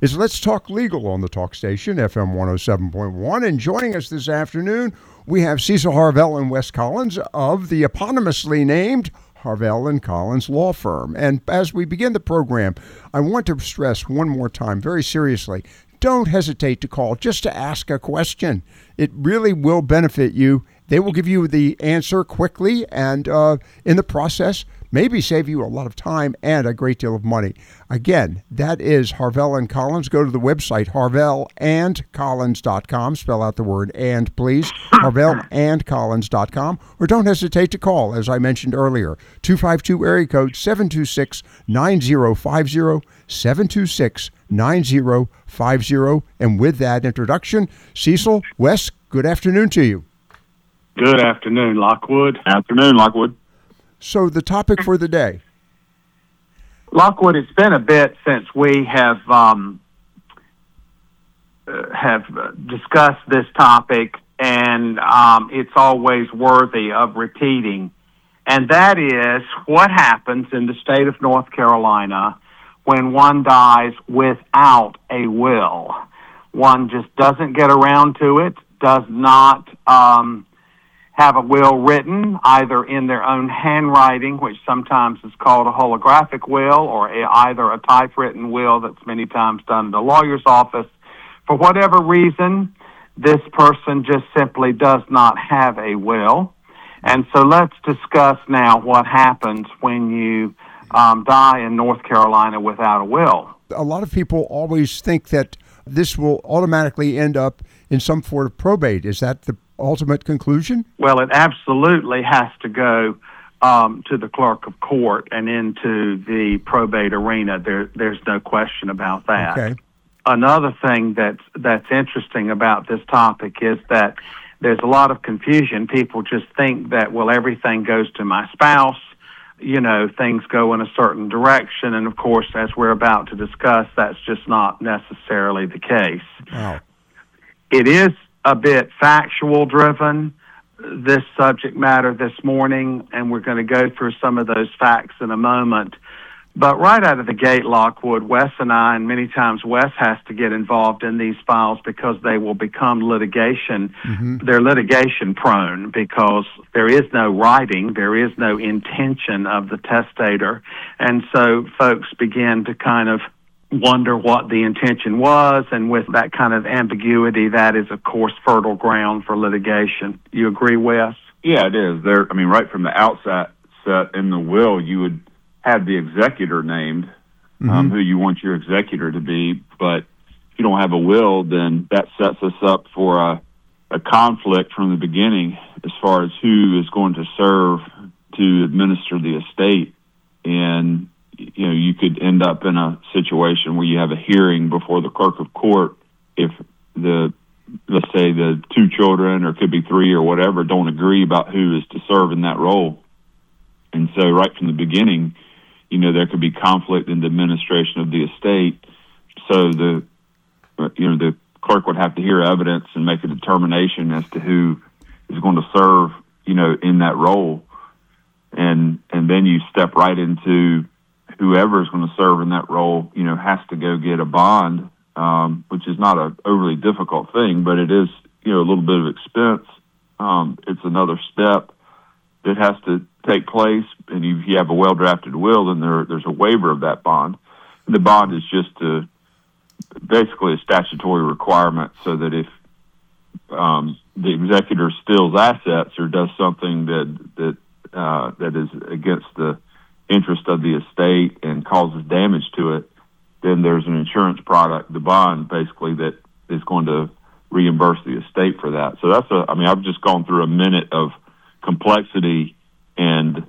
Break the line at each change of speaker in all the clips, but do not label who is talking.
is Let's Talk Legal on the Talk Station, FM 107.1. And joining us this afternoon, we have Cecil Harvell and Wes Collins of the eponymously named Harvell and Collins Law Firm. And as we begin the program, I want to stress one more time, very seriously, don't hesitate to call just to ask a question. It really will benefit you. They will give you the answer quickly and in the process, maybe save you a lot of time and a great deal of money. Again, that is Harvell and Collins. Go to the website, harvellandcollins.com. Spell out the word "and," please. harvellandcollins.com. Or don't hesitate to call, as I mentioned earlier, 252 area code 726-9050, 726-9050. And with that introduction, Cecil, Wes, good afternoon to you.
Good afternoon, Lockwood.
Afternoon, Lockwood.
So the topic for the day.
Lockwood, it's been a bit since we have discussed this topic, and it's always worthy of repeating. And that is what happens in the state of North Carolina when one dies without a will. One just doesn't get around to it, does not have a will written, either in their own handwriting, which sometimes is called a holographic will, or either a typewritten will that's many times done in the lawyer's office. For whatever reason, this person just simply does not have a will. And so let's discuss now what happens when you die in North Carolina without a will.
A lot of people always think that this will automatically end up in some sort of probate. Is that the ultimate conclusion?
Well, it absolutely has to go to the clerk of court and into the probate arena. There's no question about that.
Okay.
Another thing that's interesting about this topic is that there's a lot of confusion. People just think that, well, everything goes to my spouse. You know, things go in a certain direction. And, of course, as we're about to discuss, that's just not necessarily the case.
Wow.
It is a bit factual driven, this subject matter this morning, and we're going to go through some of those facts in a moment. But right out of the gate, Lockwood, Wes and I, and many times Wes has to get involved in these files because they will become litigation. Mm-hmm. They're litigation prone because there is no writing, there is no intention of the testator. And so folks begin to kind of wonder what the intention was, and with that kind of ambiguity, that is, of course, fertile ground for litigation. You agree, Wes?
Yeah, it is. Right from the outset in the will, you would have the executor named, who you want your executor to be, but if you don't have a will, then that sets us up for a conflict from the beginning as far as who is going to serve to administer the estate. And you know, you could end up in a situation where you have a hearing before the clerk of court if let's say the two children, or it could be three or whatever, don't agree about who is to serve in that role. And so right from the beginning, you know, there could be conflict in the administration of the estate. So the clerk would have to hear evidence and make a determination as to who is going to serve, you know, in that role. And then you step right into whoever is going to serve in that role, you know, has to go get a bond, which is not an overly difficult thing, but it is, you know, a little bit of expense. It's another step that has to take place. And if you have a well-drafted will, then there's a waiver of that bond. And the bond is just basically a statutory requirement so that if the executor steals assets or does something that is against the interest of the estate and causes damage to it, then there's an insurance product, the bond, basically, that is going to reimburse the estate for that. So I've just gone through a minute of complexity and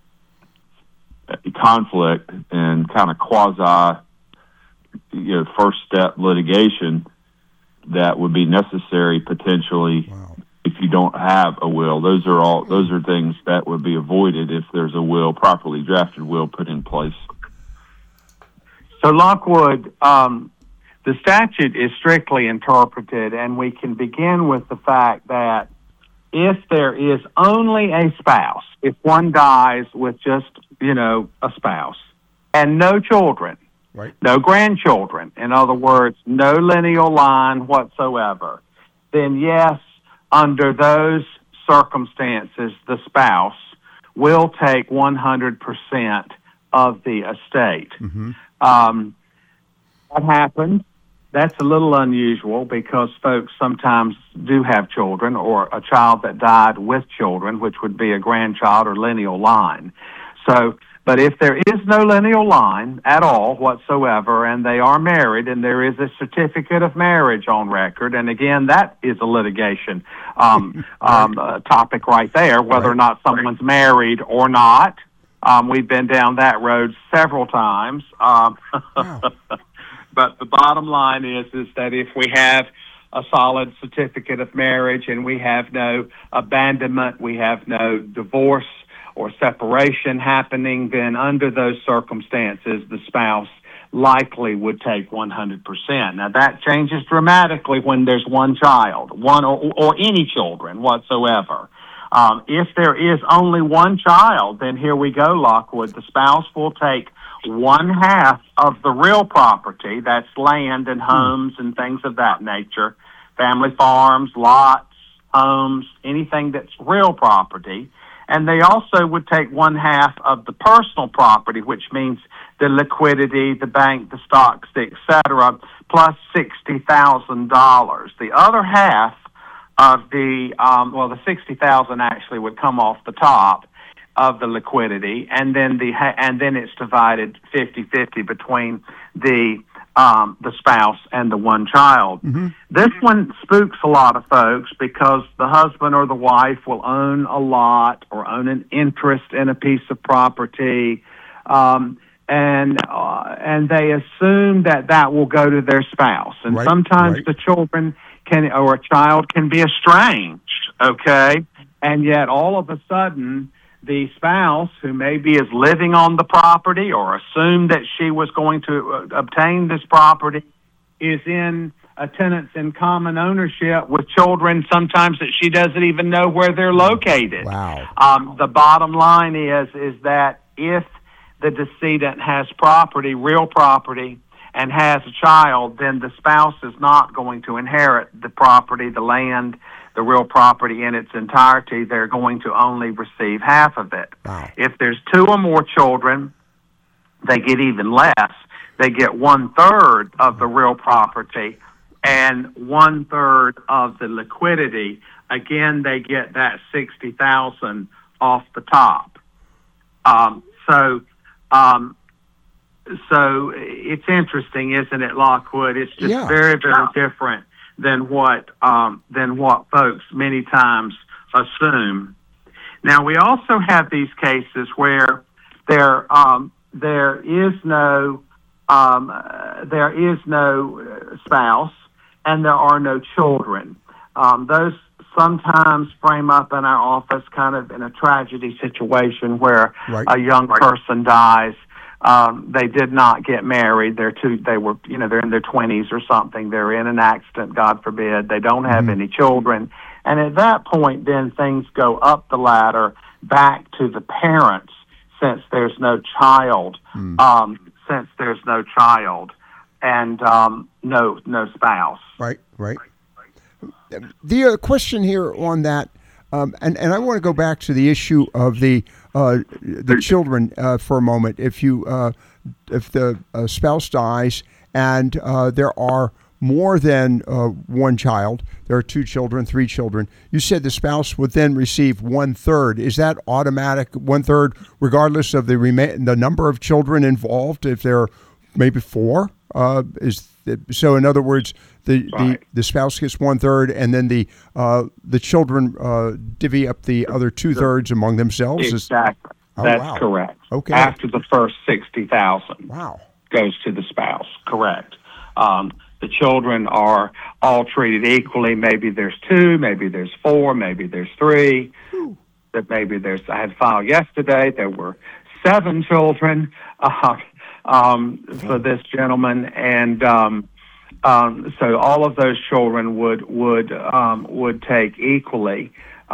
conflict and kind of quasi, you know, first step litigation that would be necessary potentially. Wow. If you don't have a will. Those are things that would be avoided if there's a will, properly drafted will put in place.
So, Lockwood, the statute is strictly interpreted, and we can begin with the fact that if there is only a spouse, if one dies with just, you know, a spouse and no children,
Right.
no grandchildren, in other words, no lineal line whatsoever, then yes, under those circumstances, the spouse will take 100% of the estate.
Mm-hmm.
That happens. That's a little unusual because folks sometimes do have children or a child that died with children, which would be a grandchild or lineal line. So, but if there is no lineal line at all whatsoever, and they are married, and there is a certificate of marriage on record, and again, that is a litigation topic right there, whether or not someone's married or not. We've been down that road several times.
Wow.
But the bottom line is that if we have a solid certificate of marriage and we have no abandonment, we have no divorce or separation happening, then under those circumstances, the spouse likely would take 100%. Now, that changes dramatically when there's one child, one or any children whatsoever. If there is only one child, then here we go, Lockwood. The spouse will take 1/2 of the real property, that's land and homes and things of that nature, family farms, lots, homes, anything that's real property. And they also would take 1/2 of the personal property, which means the liquidity, the bank, the stocks, etc., plus $60,000. The other half of the the $60,000 actually would come off the top of the liquidity, and then it's divided 50-50 between the spouse and the one child.
Mm-hmm.
This one spooks a lot of folks because the husband or the wife will own a lot or own an interest in a piece of property, and they assume that will go to their spouse, and sometimes the children or a child can be estranged, okay, and yet all of a sudden the spouse, who maybe is living on the property or assumed that she was going to obtain this property, is in a tenants in common ownership with children sometimes that she doesn't even know where they're located.
Wow.
The bottom line is that if the decedent has property, real property, and has a child, then the spouse is not going to inherit the property, the land, the real property in its entirety. They're going to only receive half of it.
Wow.
If there's 2 or more children, they get even less. They get 1/3 of the real property and 1/3 of the liquidity. Again, they get that $60,000 off the top. So it's interesting, isn't it, Lockwood? It's just very, very different than what folks many times assume. Now, we also have these cases where there is no spouse and there are no children. Those sometimes frame up in our office kind of in a tragedy situation where a young person dies. They did not get married. They're in their 20s or something. They're in an accident, God forbid. They don't have any children. And at that point, then things go up the ladder back to the parents since there's no child. Since there's no child and no spouse.
Right. The question here on that, and I want to go back to the issue of the children for a moment. If the spouse dies and there are more than one child, there are 2 children, 3 children, you said the spouse would then receive 1/3. Is that automatic 1/3 regardless of the number of children involved? If there are maybe 4, so in other words, the spouse gets 1/3, and then the children divvy up the other 2/3 among themselves.
Exactly. That's correct.
Okay.
After the first $60,000, goes to the spouse. Correct. The children are all treated equally. Maybe there's 2, maybe there's 4, maybe there's 3. That maybe there's. I had a file yesterday. There were 7 children for this gentleman, and so all of those children would take equally with regard to the 2/3.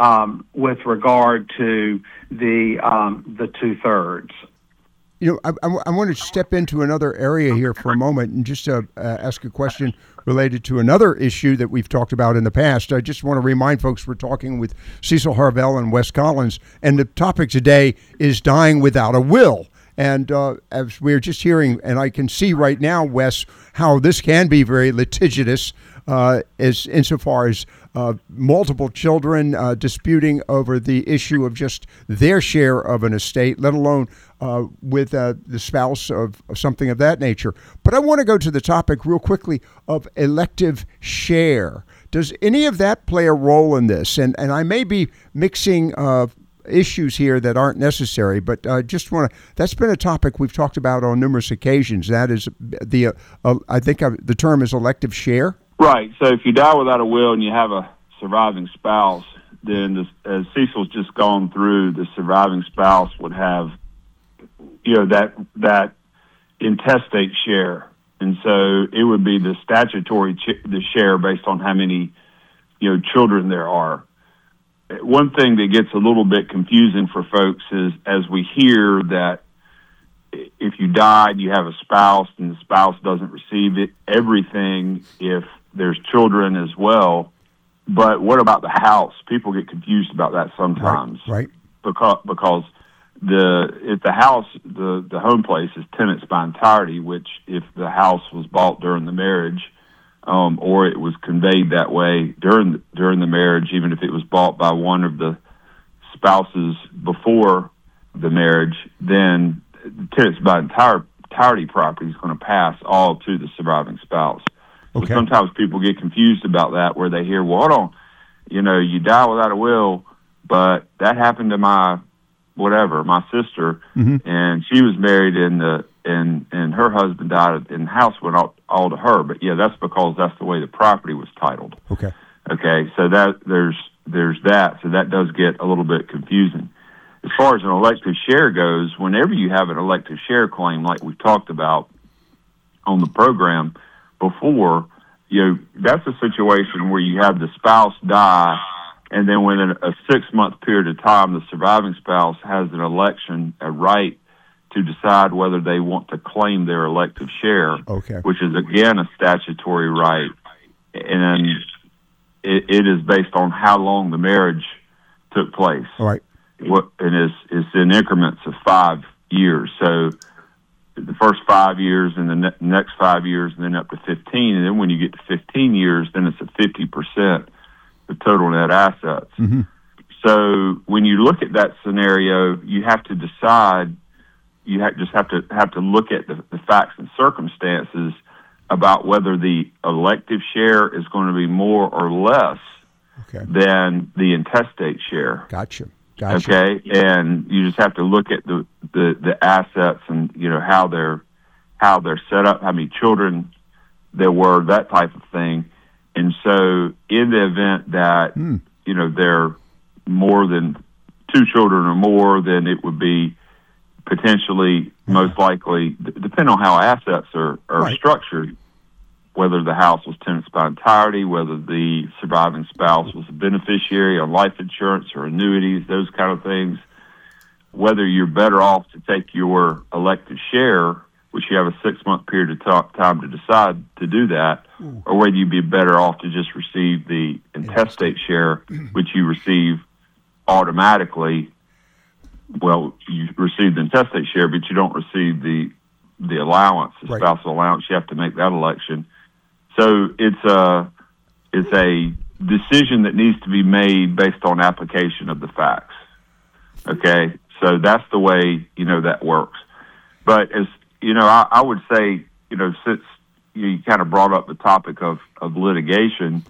Wow.
So, it's interesting, isn't it, Lockwood? It's just very, very different than what folks many times assume. The bottom line is that if the decedent has property, real property, and has a child, then the spouse is not going to inherit the property, the land, the
I want to step into another area here for a moment and just ask a question related to another issue that we've talked about in the past. I just want to remind folks we're talking with Cecil Harvell and Wes Collins, and the topic today is dying without a will. And as we're just hearing, and I can see right now, Wes, how this can be very litigious as insofar as multiple children disputing over the issue of just their share of an estate, let alone with the spouse of something of that nature. But I want to go to the topic real quickly of elective share. Does any of that play a role in this? And I may be mixing issues here that aren't necessary, but just want to, that's been a topic we've talked about on numerous occasions. That is the I think the term is elective share.
Right. So if you die without a will and you have a surviving spouse, then as Cecil's just gone through, the surviving spouse would have, that intestate share. And so it would be the statutory the share based on how many, children there are. One thing that gets a little bit confusing for folks is as we hear that if you died, you have a spouse and the spouse doesn't receive everything if there's children as well. But what about the house? People get confused about that sometimes.
Right.
Because if the house, the home place is tenants by entirety, which if the house was bought during the marriage, or it was conveyed that way during the marriage, even if it was bought by one of the spouses before the marriage, then tenants by entirety property is going to pass all to the surviving spouse. Okay. So sometimes people get confused about that, where they hear, well, hold on, you die without a will, but that happened to my sister, and she was married and her husband died, and the house went all to her. But yeah, that's because that's the way the property was titled.
Okay.
So that there's that. So that does get a little bit confusing. As far as an elective share goes, whenever you have an elective share claim, like we've talked about on the program before, that's a situation where you have the spouse die, and then within a 6-month period of time, the surviving spouse has an election, a right to decide whether they want to claim their elective share, which is, again, a statutory right. And it is based on how long the marriage took place.
All right.
And it's in increments of 5 years. So the first 5 years and the next 5 years, and then up to 15. And then when you get to 15 years, then it's at 50% of total net assets. Mm-hmm. So when you look at that scenario, you have to decide. You just have to look at the facts and circumstances about whether the elective share is going to be more or less than the intestate share.
Gotcha.
Okay, and you just have to look at the assets and how they're set up, how many children there were, that type of thing. And so, in the event that there are more than 2 children or more, then it would be potentially, most likely, depending on how assets are structured, whether the house was tenants by entirety, whether the surviving spouse was a beneficiary on life insurance or annuities, those kind of things, whether you're better off to take your elective share, which you have a 6-month period of time to decide to do that, or whether you'd be better off to just receive the intestate share, which you receive automatically. Well, you receive the intestate share, but you don't receive the allowance, the spousal allowance. You have to make that election. So it's a decision that needs to be made based on application of the facts. Okay, so that's the way that works. But as I would say, since you kind of brought up the topic of litigation,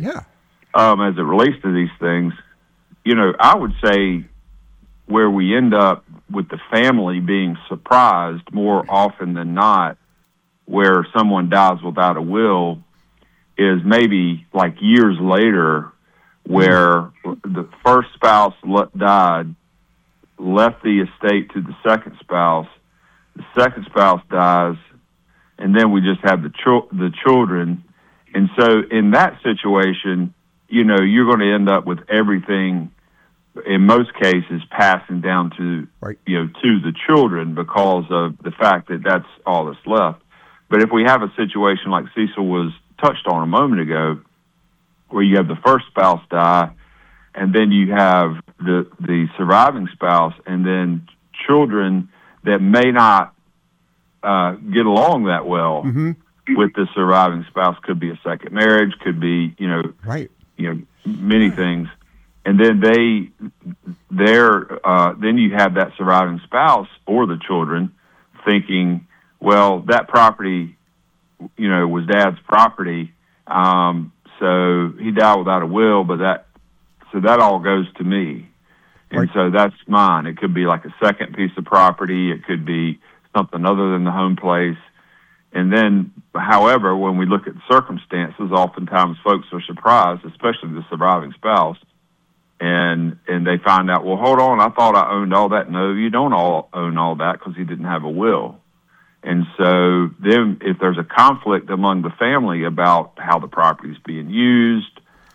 as it relates to these things, I would say where we end up with the family being surprised more often than not, where someone dies without a will, is maybe like years later, where the first spouse died, left the estate to the second spouse dies, and then we just have the children. And so in that situation, you're going to end up with everything in most cases, passing down to
right.
To the children because of the fact that that's all that's left. But if we have a situation like Cecil was touched on a moment ago, where you have the first spouse die, and then you have the surviving spouse, and then children that may not get along that well with the surviving spouse, could be a second marriage, could be
right.
Many things, and then then you have that surviving spouse or the children thinking, well, that property, was Dad's property, so he died without a will, but that all goes to me. And so that's mine. It could be like a second piece of property. It could be something other than the home place. And then, however, when we look at circumstances, oftentimes folks are surprised, especially the surviving spouse, and they find out, well, hold on, I thought I owned all that. No, you don't own all that because he didn't have a will. And so then if there's a conflict among the family about how the property is being used,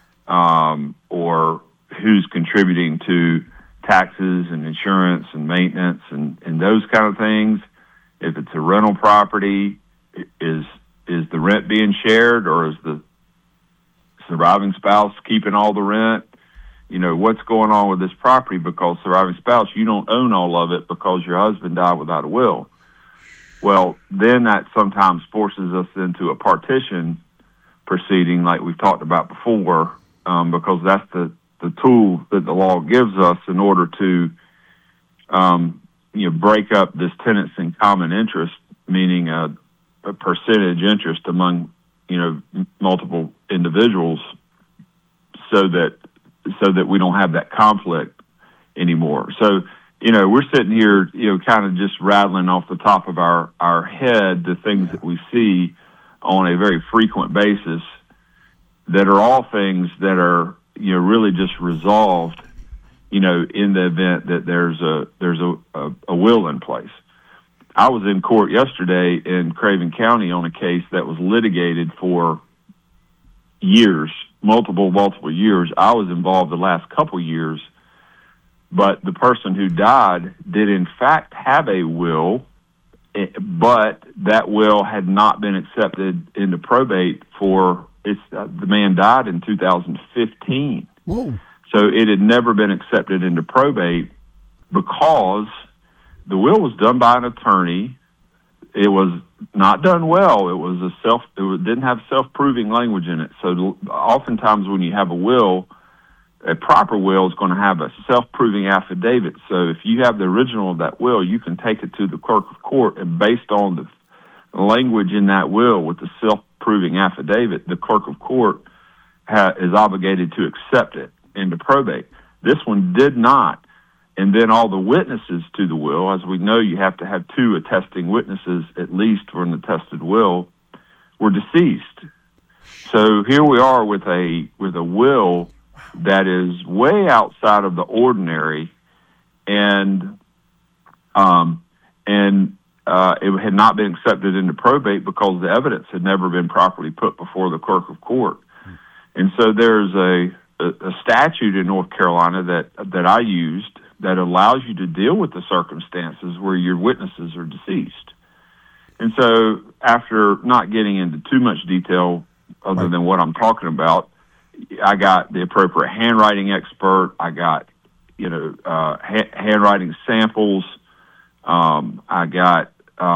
or who's contributing to taxes and insurance and maintenance and those kind of things, if it's a rental property, is the rent being shared, or is the surviving spouse keeping all the rent? What's going on with this property? Because surviving spouse, you don't own all of it because your husband died without a will. Well, then that sometimes forces us into a partition proceeding like we've talked about before, because that's the tool that the law gives us in order to break up this tenants in common interest, meaning a percentage interest among multiple individuals, so that we don't have that conflict anymore. So we're sitting here kind of just rattling off the top of our head the things that we see on a very frequent basis that are all things that are really just resolved in the event that there's a will in place. I was in court yesterday in Craven County on a case that was litigated for years, multiple years. I was involved the last couple years, but the person who died did in fact have a will, but that will had not been accepted into probate the man died in 2015.
Whoa.
So it had never been accepted into probate because the will was done by an attorney. It was not done well. It didn't have self-proving language in it. So oftentimes when you have a will, a proper will is going to have a self-proving affidavit. So if you have the original of that will, you can take it to the clerk of court, and based on the language in that will with the self-proving affidavit, the clerk of court is obligated to accept it into probate. This one did not. And then all the witnesses to the will, as we know, you have to have two attesting witnesses at least for an attested will, were deceased. So here we are with a will that is way outside of the ordinary, and it had not been accepted into probate because the evidence had never been properly put before the clerk of court. And so there's a statute in North Carolina that I used that allows you to deal with the circumstances where your witnesses are deceased. And so after not getting into too much detail other than what I'm talking about, I got the appropriate handwriting expert. I got, handwriting samples. I got,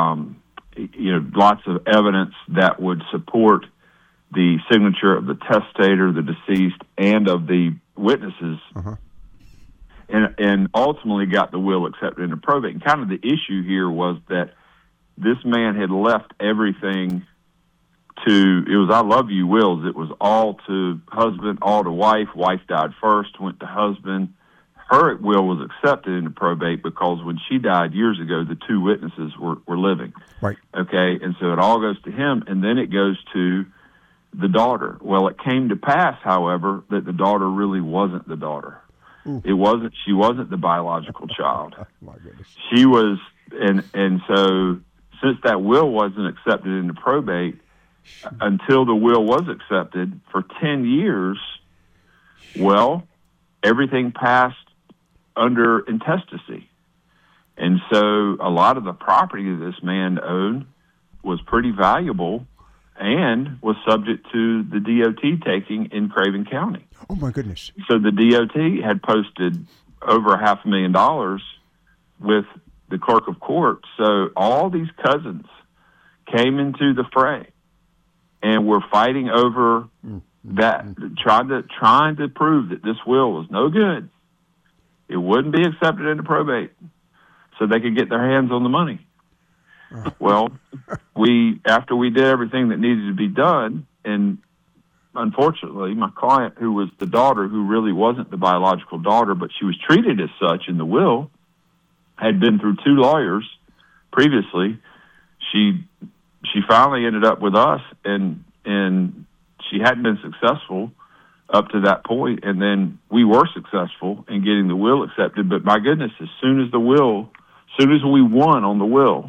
lots of evidence that would support the signature of the testator, the deceased, and of the witnesses. Uh-huh. And ultimately got the will accepted into probate. And kind of the issue here was that this man had left everything it was I love you wills. It was all to husband, all to wife. Wife died first, went to husband. Her will was accepted into probate because when she died years ago, the two witnesses were living. Right. Okay, and so it all goes to him, and then it goes to the daughter. Well, it came to pass, however, that the daughter really wasn't the daughter. Ooh. She wasn't the biological child. My goodness. She was, and so since that will wasn't accepted into probate, until the will was accepted for 10 years, well, everything passed under intestacy. And so a lot of the property that this man owned was pretty valuable and was subject to the DOT taking in Craven County.
Oh, my goodness.
So the DOT had posted over $500,000 with the clerk of court. So all these cousins came into the fray and were fighting over that, trying to prove that this will was no good. It wouldn't be accepted into probate so they could get their hands on the money. Well, after we did everything that needed to be done, and unfortunately, my client, who was the daughter, who really wasn't the biological daughter, but she was treated as such in the will, had been through 2 lawyers previously. She finally ended up with us, and she hadn't been successful up to that point, and then we were successful in getting the will accepted. But my goodness, as soon as we won on the will,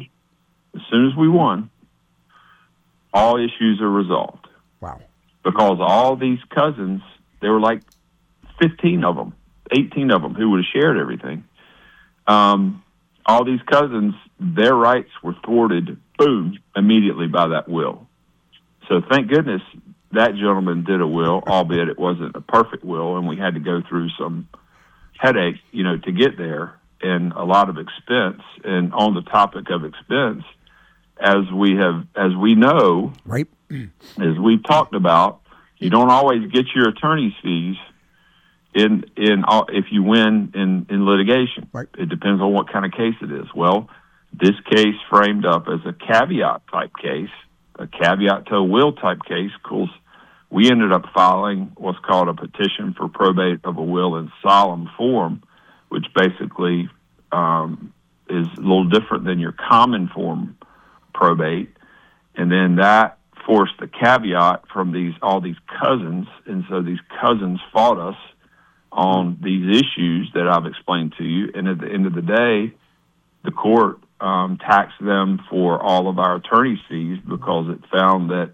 all issues are resolved.
Wow.
Because all these cousins, there were like 15 of them, 18 of them who would have shared everything. All these cousins, their rights were thwarted, boom, immediately by that will. So thank goodness that gentleman did a will, albeit it wasn't a perfect will, and we had to go through some headache, to get there, and a lot of expense. And on the topic of expense, as we know,
right,
as we've talked about, you don't always get your attorney's fees if you win in litigation.
Right.
It depends on what kind of case it is. Well, this case framed up as a caveat type case, a caveat to a will type case. Of course, we ended up filing what's called a petition for probate of a will in solemn form, which basically is a little different than your common form probate. And then that forced the caveat from all these cousins, and so these cousins fought us on these issues that I've explained to you. And at the end of the day, the court taxed them for all of our attorney's fees because it found that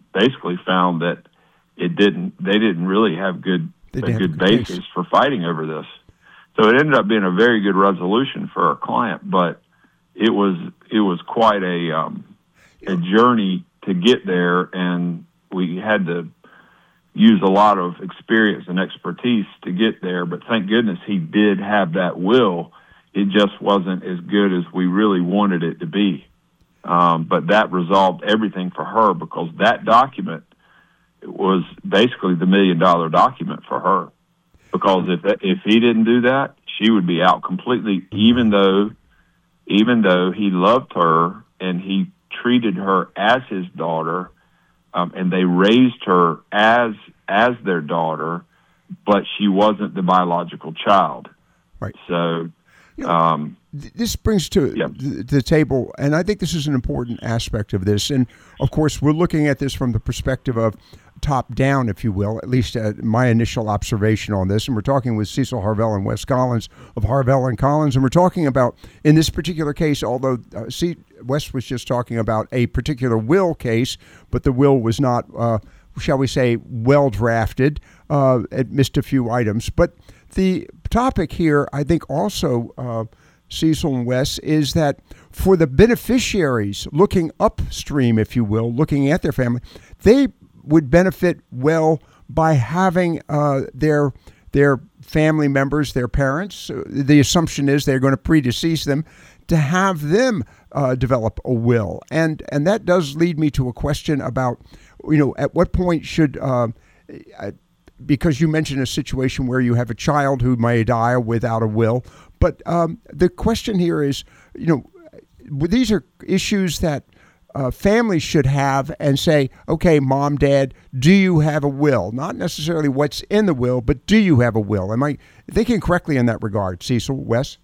they didn't really have a good basis for fighting over this. So it ended up being a very good resolution for our client, but it was quite a journey to get there, and we had to use a lot of experience and expertise to get there. But thank goodness he did have that will. It just wasn't as good as we really wanted it to be. But that resolved everything for her, because that document was basically the $1 million document for her. Because if he didn't do that, she would be out completely, even though he loved her and he treated her as his daughter, and they raised her as their daughter, but she wasn't the biological child.
Right.
So
this brings to the table, and I think this is an important aspect of this. And of course, we're looking at this from the perspective of top down, if you will, at least my initial observation on this. And we're talking with Cecil Harvell and Wes Collins of Harvell and Collins. And we're talking about, in this particular case, although Wes was just talking about a particular will case, but the will was not, shall we say, well drafted. It missed a few items. But the topic here, I think also, Cecil and Wes, is that for the beneficiaries looking upstream, if you will, looking at their family, they would benefit well by having their family members, their parents, the assumption is they're going to predecease them, to have them develop a will. And that does lead me to a question about, at what point should, because you mentioned a situation where you have a child who may die without a will, but the question here is, these are issues that families should have and say, okay, mom, dad, do you have a will? Not necessarily what's in the will, but do you have a will? Am I thinking correctly in that regard? Cecil, Wes?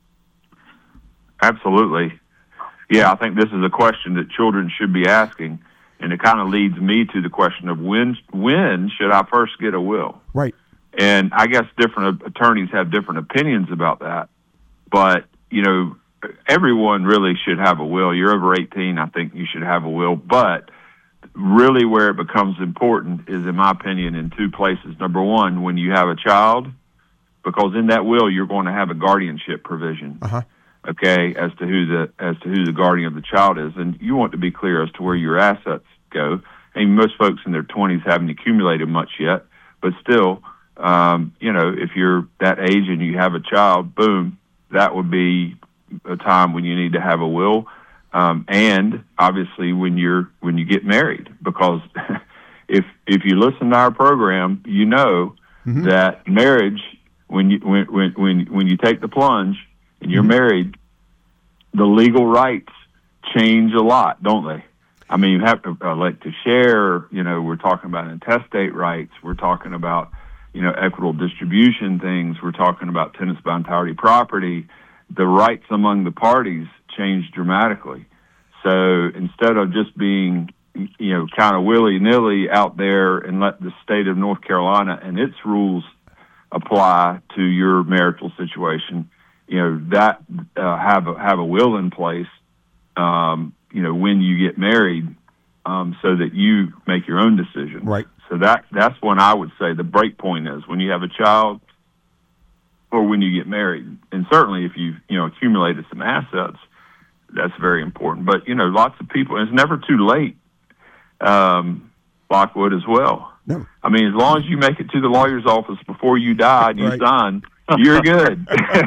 Absolutely. Yeah, I think this is a question that children should be asking, and it kind of leads me to the question of when should I first get a will?
Right.
And I guess different attorneys have different opinions about that, but, everyone really should have a will. You're over 18, I think you should have a will. But really where it becomes important is, in my opinion, in two places. Number one, when you have a child, because in that will you're going to have a guardianship provision. Okay, as to who the guardian of the child is, and you want to be clear as to where your assets go. And most folks in their 20s haven't accumulated much yet, but still, if you're that age and you have a child, boom, that would be a time when you need to have a will, and obviously when you get married, because if you listen to our program, you know that marriage, when you take the plunge and you're married, the legal rights change a lot, don't they? I mean, you have to elect to share. We're talking about intestate rights. We're talking about equitable distribution things. We're talking about tenants by entirety property. The rights among the parties change dramatically. So instead of just being, kind of willy-nilly out there and let the state of North Carolina and its rules apply to your marital situation, that have a will in place, when you get married, so that you make your own decision.
Right.
So that's when I would say the break point is, when you have a child or when you get married. And certainly if you've, accumulated some assets, that's very important. But, lots of people, and it's never too late, Lockwood, as well.
No.
I mean, as long as you make it to the lawyer's office before you die and you sign, you're good.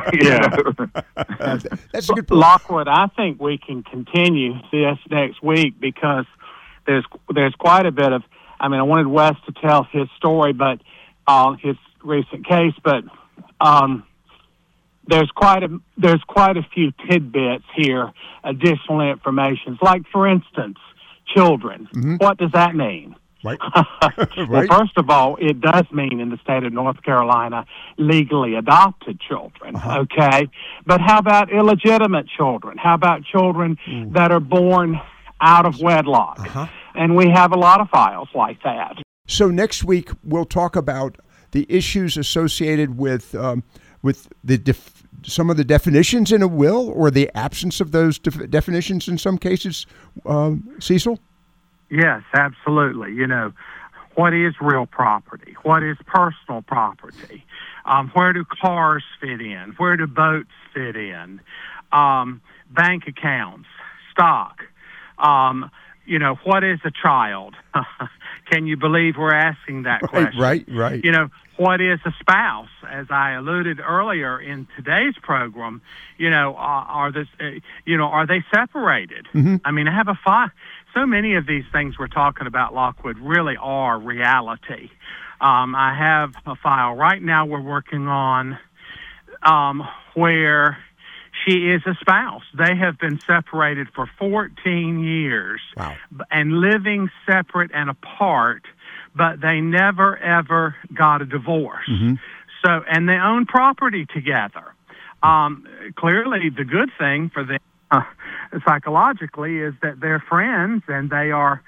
That's a good point.
Lockwood, I think we can continue this next week, because there's quite a bit of, I wanted Wes to tell his story, but his recent case, but there's quite a few tidbits here, additional information. Like, for instance, children. What does that mean?
Right.
Well, first of all, it does mean in the state of North Carolina legally adopted children, okay? But how about illegitimate children? How about children that are born out of wedlock? And we have a lot of files like that.
So next week we'll talk about the issues associated with some of the definitions in a will, or the absence of those definitions in some cases, Cecil?
Yes, absolutely. What is real property? What is personal property? Where do cars fit in? Where do boats fit in? Bank accounts, stock. What is a child? Can you believe we're asking that question?
Right.
What is a spouse? As I alluded earlier in today's program, are they separated? I have so many of these things we're talking about, Lockwood, really are reality. I have a file right now we're working on where she is a spouse. They have been separated for 14 years.
Wow. And
living separate and apart, but they never, ever got a divorce. So, and they own property together. Clearly, the good thing for them psychologically is that they're friends and they are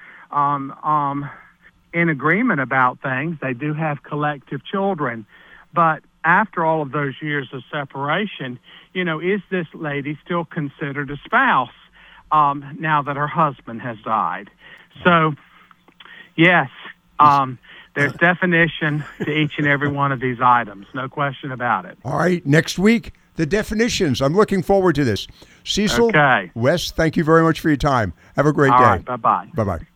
in agreement about things. They do have collective children. But after all of those years of separation, is this lady still considered a spouse now that her husband has died? So, yes, there's definition to each and every one of these items. No question about it.
All right, next week, the definitions. I'm looking forward to this. Cecil,
okay.
Wes, thank you very much for your time. Have a great day.
All right, bye-bye.
Bye-bye.